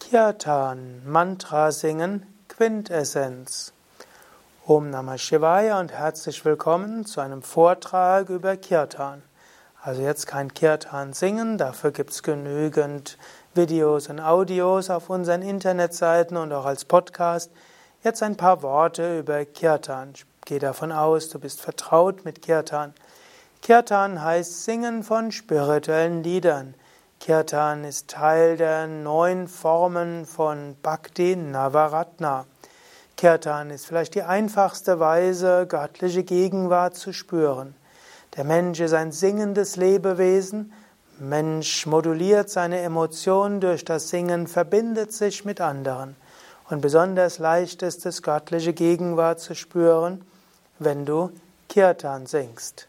Kirtan, Mantra singen, Quintessenz. Om Namah Shivaya und herzlich willkommen zu einem Vortrag über Kirtan. Also jetzt kein Kirtan singen, dafür gibt es genügend Videos und Audios auf unseren Internetseiten und auch als Podcast. Jetzt ein paar Worte über Kirtan. Ich gehe davon aus, du bist vertraut mit Kirtan. Kirtan heißt Singen von spirituellen Liedern. Kirtan ist Teil der 9 Formen von Bhakti Navaratna. Kirtan ist vielleicht die einfachste Weise, göttliche Gegenwart zu spüren. Der Mensch ist ein singendes Lebewesen. Mensch moduliert seine Emotionen durch das Singen, verbindet sich mit anderen. Und besonders leicht ist es, göttliche Gegenwart zu spüren, wenn du Kirtan singst.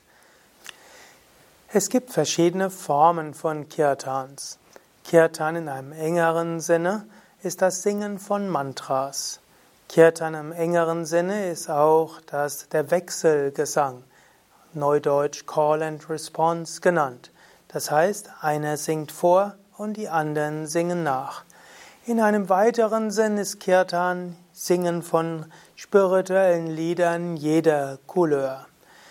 Es gibt verschiedene Formen von Kirtans. Kirtan in einem engeren Sinne ist das Singen von Mantras. Kirtan im engeren Sinne ist auch der Wechselgesang, neudeutsch Call and Response genannt. Das heißt, einer singt vor und die anderen singen nach. In einem weiteren Sinn ist Kirtan Singen von spirituellen Liedern jeder Couleur.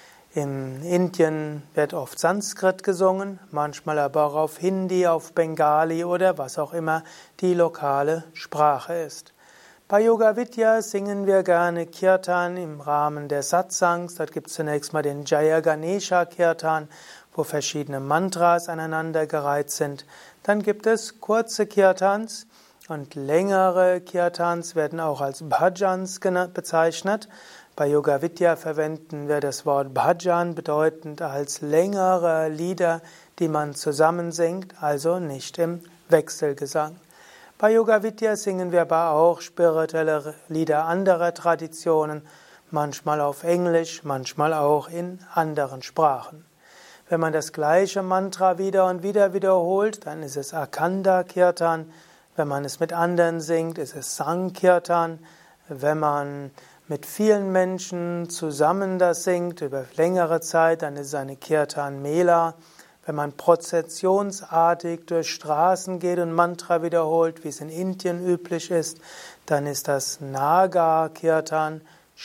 In Indien wird oft Sanskrit gesungen, manchmal aber auch auf Hindi, auf Bengali oder was auch immer die lokale Sprache ist. Bei Yoga Vidya singen wir gerne Kirtan im Rahmen der Satsangs. Dort gibt es zunächst mal den Jaya Ganesha Kirtan, wo verschiedene Mantras aneinandergereiht sind. Dann gibt es kurze Kirtans und längere Kirtans werden auch als Bhajans bezeichnet. Bei Yoga Vidya verwenden wir das Wort Bhajan, bedeutend als längere Lieder, die man zusammen singt, also nicht im Wechselgesang. Bei Yoga Vidya singen wir aber auch spirituelle Lieder anderer Traditionen, manchmal auf Englisch, manchmal auch in anderen Sprachen. Wenn man das gleiche Mantra wieder und wieder wiederholt, dann ist es Akhanda Kirtan. Wenn man es mit anderen singt, ist es Sankirtan. Wenn man mit vielen Menschen zusammen das singt über längere Zeit, dann ist es eine Kirtan Mela. Wenn man prozessionsartig durch Straßen geht und Mantra wiederholt, wie es in Indien üblich ist, dann ist das Naga Kirtan,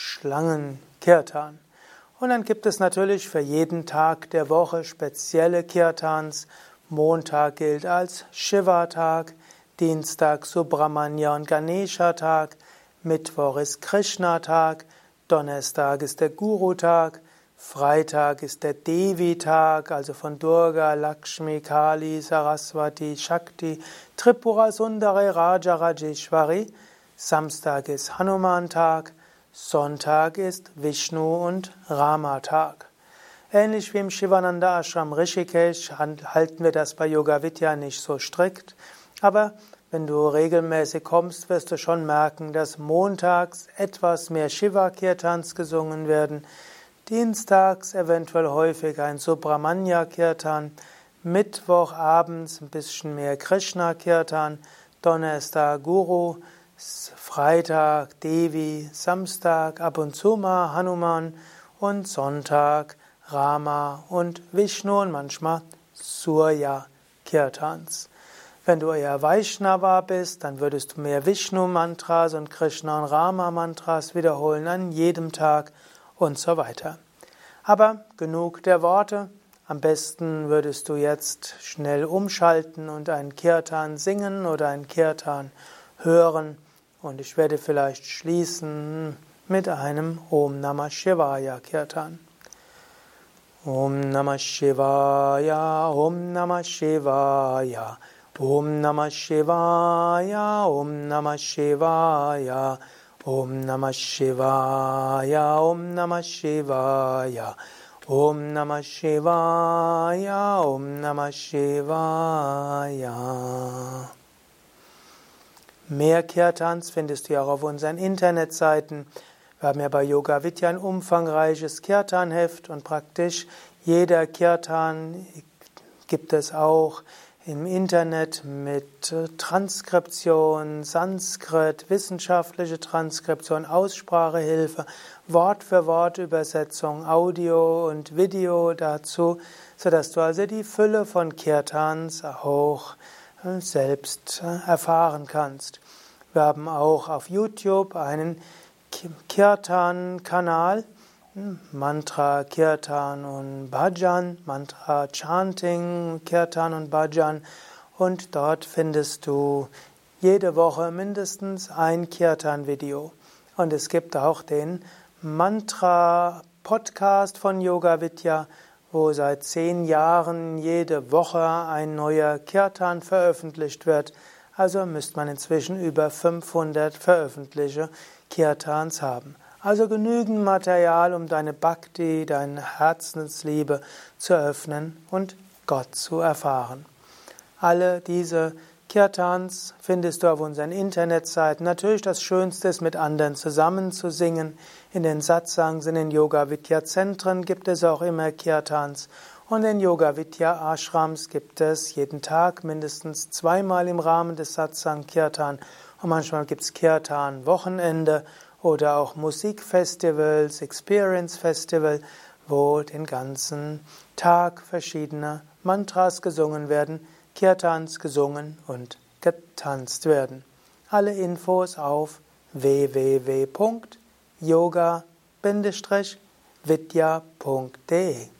Schlangenkirtan. Und dann gibt es natürlich für jeden Tag der Woche spezielle Kirtans. Montag gilt als Shiva-Tag, Dienstag Subramanya und Ganesha-Tag, Mittwoch ist Krishna-Tag, Donnerstag ist der Guru-Tag, Freitag ist der Devi-Tag, also von Durga, Lakshmi, Kali, Saraswati, Shakti, Tripura, Sundari, Raja, Rajeshwari, Samstag ist Hanuman-Tag, Sonntag ist Vishnu- und Rama-Tag. Ähnlich wie im Shivananda Ashram Rishikesh halten wir das bei Yoga Vidya nicht so strikt, aber wenn du regelmäßig kommst, wirst du schon merken, dass montags etwas mehr Shiva-Kirtans gesungen werden, dienstags eventuell häufiger ein Subramanya-Kirtan, Mittwochabends ein bisschen mehr Krishna-Kirtan, Donnerstag Guru, Freitag Devi, Samstag ab und zu mal Hanuman und Sonntag Rama und Vishnu und manchmal Surya-Kirtans. Wenn du eher Vaishnava bist, dann würdest du mehr Vishnu-Mantras und Krishna- und Rama-Mantras wiederholen an jedem Tag und so weiter. Aber genug der Worte. Am besten würdest du jetzt schnell umschalten und einen Kirtan singen oder einen Kirtan hören. Und ich werde vielleicht schließen mit einem Om Namah Shivaya Kirtan. Om Namah Shivaya, Om Namah Shivaya. Om Namah Shivaya, Om Namah Shivaya, Om Namah Shivaya, Om Namah Shivaya, Om Namah Shivaya, Om Namah Shivaya. Mehr Kirtans findest du ja auch auf unseren Internetseiten. Wir haben ja bei Yoga Vidya ein umfangreiches Kirtan-Heft und praktisch jeder Kirtan gibt es auch im Internet mit Transkription, Sanskrit, wissenschaftliche Transkription, Aussprachehilfe, Wort für Wort Übersetzung, Audio und Video dazu, sodass du also die Fülle von Kirtans auch selbst erfahren kannst. Wir haben auch auf YouTube einen Kirtan-Kanal, Mantra, Kirtan und Bhajan, Mantra, Chanting, Kirtan und Bhajan. Und dort findest du jede Woche mindestens ein Kirtan-Video. Und es gibt auch den Mantra-Podcast von Yoga Vidya, wo seit 10 Jahren jede Woche ein neuer Kirtan veröffentlicht wird. Also müsste man inzwischen über 500 veröffentlichte Kirtans haben. Also genügend Material, um deine Bhakti, deine Herzensliebe zu öffnen und Gott zu erfahren. Alle diese Kirtans findest du auf unseren Internetseiten. Natürlich das Schönste ist, mit anderen zusammen zu singen. In den Satsangs, in den Yoga-Vidya-Zentren gibt es auch immer Kirtans. Und in Yoga-Vidya-Ashrams gibt es jeden Tag mindestens 2-mal im Rahmen des Satsang Kirtan. Und manchmal gibt es Kirtan-Wochenende oder auch Musikfestivals, Experience Festival, wo den ganzen Tag verschiedene Mantras gesungen werden, Kirtans gesungen und getanzt werden. Alle Infos auf www.yoga-vidya.de